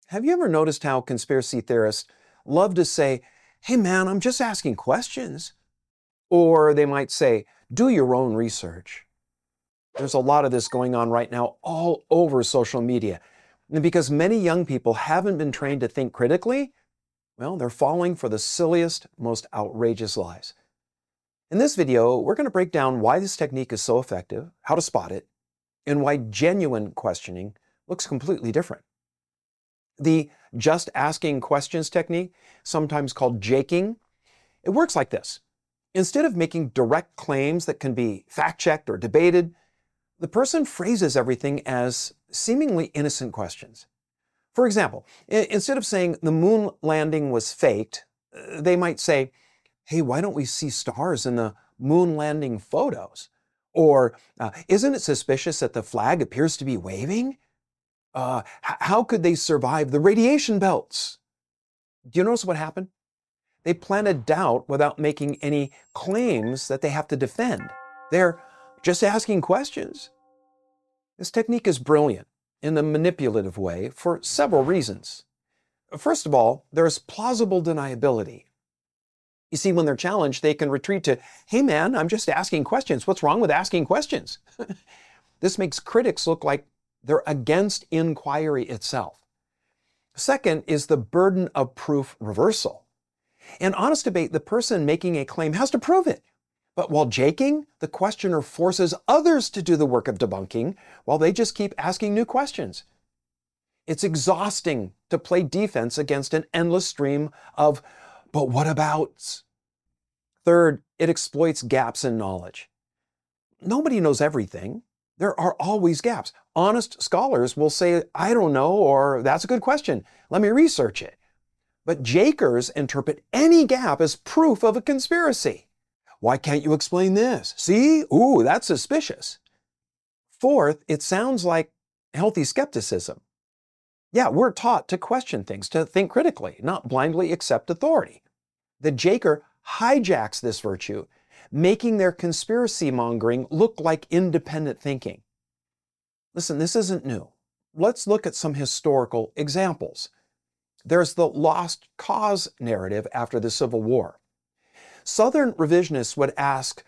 Have you ever noticed how conspiracy theorists love to say, hey man, I'm just asking questions? Or they might say, do your own research. There's a lot of this going on right now all over social media. And because many young people haven't been trained to think critically, well, they're falling for the silliest, most outrageous lies. In this video, we're going to break down why this technique is so effective, how to spot it, and why genuine questioning looks completely different. The just asking questions technique, sometimes called jaking, it works like this. Instead of making direct claims that can be fact-checked or debated, the person phrases everything as seemingly innocent questions. For example, instead of saying the moon landing was faked, they might say, hey, why don't we see stars in the moon landing photos? Or, isn't it suspicious that the flag appears to be waving? How could they survive the radiation belts? Do you notice what happened? They planted doubt without making any claims that they have to defend. They're just asking questions. This technique is brilliant in a manipulative way for several reasons. First of all, there's plausible deniability. You see, when they're challenged, they can retreat to, hey man, I'm just asking questions. What's wrong with asking questions? This makes critics look like they're against inquiry itself. Second is the burden of proof reversal. In honest debate, the person making a claim has to prove it. But while jaking, the questioner forces others to do the work of debunking while they just keep asking new questions. It's exhausting to play defense against an endless stream of, but what abouts? Third, it exploits gaps in knowledge. Nobody knows everything. There are always gaps. Honest scholars will say, I don't know, or that's a good question. Let me research it. But jakers interpret any gap as proof of a conspiracy. Why can't you explain this? See? Ooh, that's suspicious. Fourth, it sounds like healthy skepticism. Yeah, we're taught to question things, to think critically, not blindly accept authority. The jaker hijacks this virtue, making their conspiracy mongering look like independent thinking. Listen, this isn't new. Let's look at some historical examples. There's the lost cause narrative after the Civil War. Southern revisionists would ask,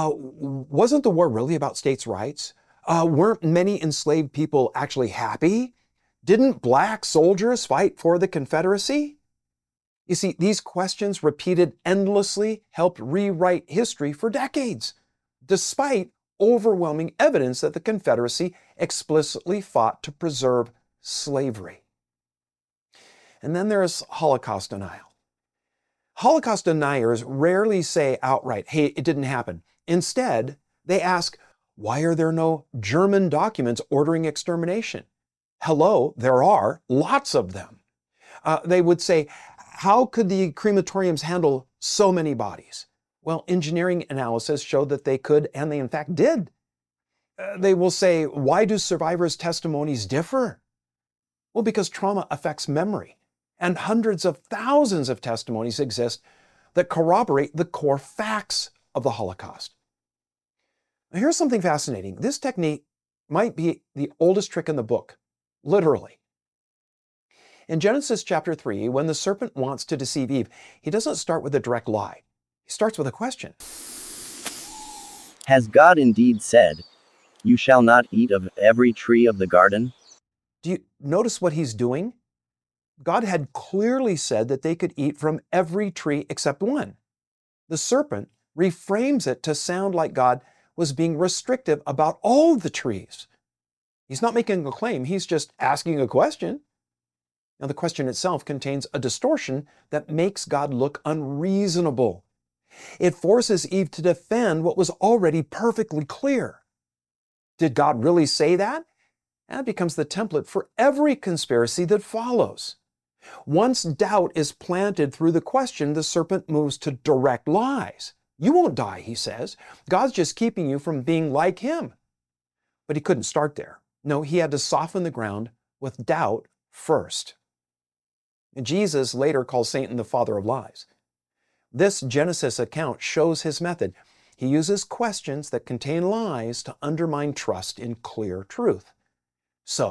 wasn't the war really about states' rights? Weren't many enslaved people actually happy? Didn't black soldiers fight for the Confederacy? You see, these questions repeated endlessly helped rewrite history for decades, despite overwhelming evidence that the Confederacy explicitly fought to preserve slavery. And then there's Holocaust denial. Holocaust deniers rarely say outright, hey, it didn't happen. Instead, they ask, why are there no German documents ordering extermination? Hello, there are lots of them. They would say, how could the crematoriums handle so many bodies? Well, engineering analysis showed that they could, and they in fact did. They will say, why do survivors' testimonies differ? Well, because trauma affects memory, and hundreds of thousands of testimonies exist that corroborate the core facts of the Holocaust. Now, here's something fascinating. This technique might be the oldest trick in the book, literally. In Genesis chapter 3, when the serpent wants to deceive Eve, he doesn't start with a direct lie. He starts with a question. Has God indeed said, you shall not eat of every tree of the garden? Do you notice what he's doing? God had clearly said that they could eat from every tree except one. The serpent reframes it to sound like God was being restrictive about all the trees. He's not making a claim, he's just asking a question. Now, the question itself contains a distortion that makes God look unreasonable. It forces Eve to defend what was already perfectly clear. Did God really say that? That becomes the template for every conspiracy that follows. Once doubt is planted through the question, the serpent moves to direct lies. You won't die, he says. God's just keeping you from being like him. But he couldn't start there. No, he had to soften the ground with doubt first. Jesus later calls Satan the father of lies. This Genesis account shows his method. He uses questions that contain lies to undermine trust in clear truth. So,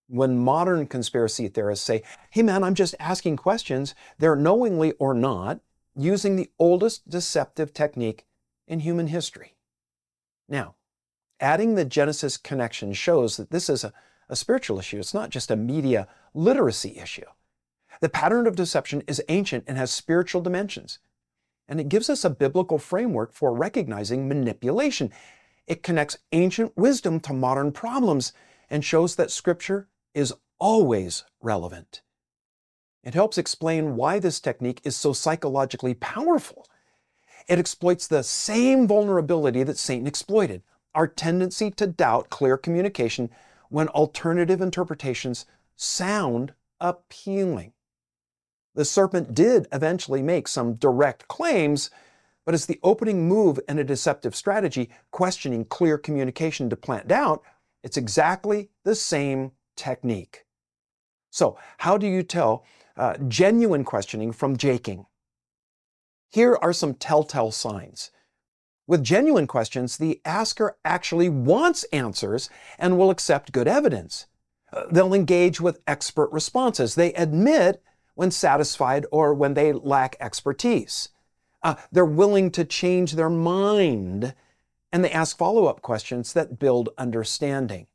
When modern conspiracy theorists say, hey man, I'm just asking questions, they're knowingly or not using the oldest deceptive technique in human history. Now, adding the Genesis connection shows that this is a spiritual issue. It's not just a media literacy issue. The pattern of deception is ancient and has spiritual dimensions. And it gives us a biblical framework for recognizing manipulation. It connects ancient wisdom to modern problems and shows that Scripture is always relevant. It helps explain why this technique is so psychologically powerful. It exploits the same vulnerability that Satan exploited, our tendency to doubt clear communication when alternative interpretations sound appealing. The serpent did eventually make some direct claims, but as the opening move in a deceptive strategy, questioning clear communication to plant doubt, it's exactly the same technique. So, how do you tell genuine questioning from jaking? Here are some telltale signs. With genuine questions, the asker actually wants answers and will accept good evidence. They'll engage with expert responses. They admit when satisfied or when they lack expertise. They're willing to change their mind, and they ask follow-up questions that build understanding.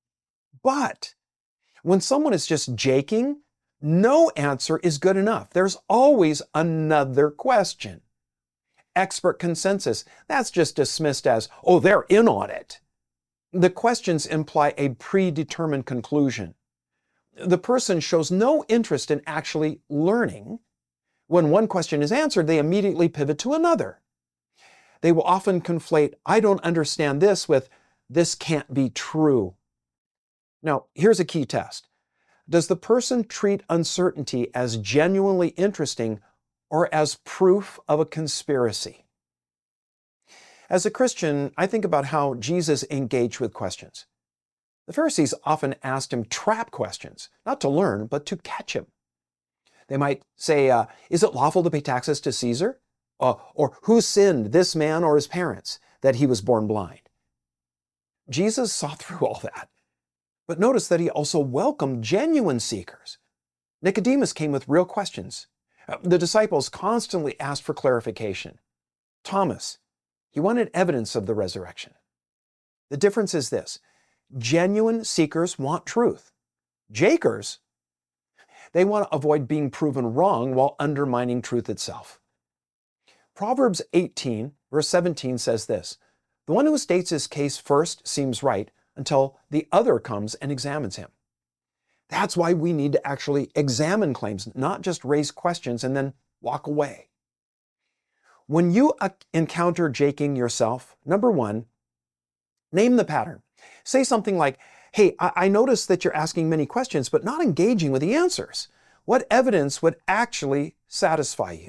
But when someone is just jaking, no answer is good enough. There's always another question. Expert consensus, that's just dismissed as, oh, they're in on it. The questions imply a predetermined conclusion. The person shows no interest in actually learning. When one question is answered, they immediately pivot to another. They will often conflate, I don't understand this, with, this can't be true. Now, here's a key test. Does the person treat uncertainty as genuinely interesting or as proof of a conspiracy? As a Christian, I think about how Jesus engaged with questions. The Pharisees often asked him trap questions, not to learn, but to catch him. They might say, is it lawful to pay taxes to Caesar? Or who sinned, this man or his parents, that he was born blind? Jesus saw through all that. But notice that he also welcomed genuine seekers. Nicodemus came with real questions. The disciples constantly asked for clarification. Thomas, he wanted evidence of the resurrection. The difference is this. Genuine seekers want truth. Jakers, they want to avoid being proven wrong while undermining truth itself. Proverbs 18, verse 17 says this, the one who states his case first seems right until the other comes and examines him. That's why we need to actually examine claims, not just raise questions and then walk away. When you encounter jaking yourself, number one, name the pattern. Say something like, hey, I noticed that you're asking many questions, but not engaging with the answers. What evidence would actually satisfy you?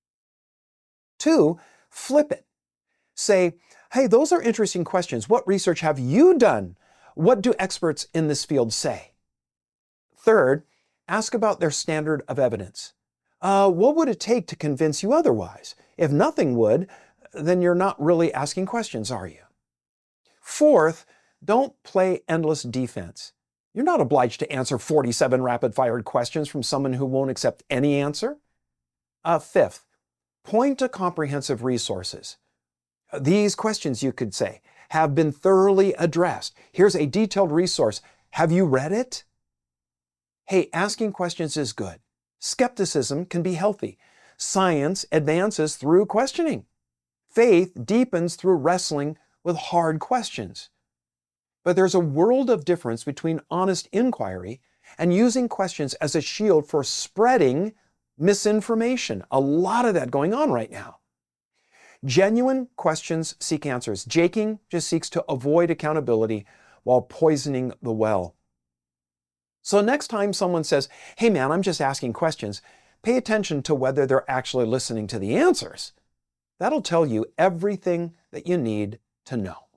Two, flip it. Say, hey, those are interesting questions. What research have you done? What do experts in this field say? Third, ask about their standard of evidence. What would it take to convince you otherwise? If nothing would, then you're not really asking questions, are you? Fourth, don't play endless defense. You're not obliged to answer 47 rapid-fired questions from someone who won't accept any answer. Fifth, point to comprehensive resources. These questions, you could say, have been thoroughly addressed. Here's a detailed resource. Have you read it? Hey, asking questions is good. Skepticism can be healthy. Science advances through questioning. Faith deepens through wrestling with hard questions. But there's a world of difference between honest inquiry and using questions as a shield for spreading misinformation. A lot of that going on right now. Genuine questions seek answers. Jaking just seeks to avoid accountability while poisoning the well. So next time someone says, hey man, I'm just asking questions, pay attention to whether they're actually listening to the answers. That'll tell you everything that you need to know.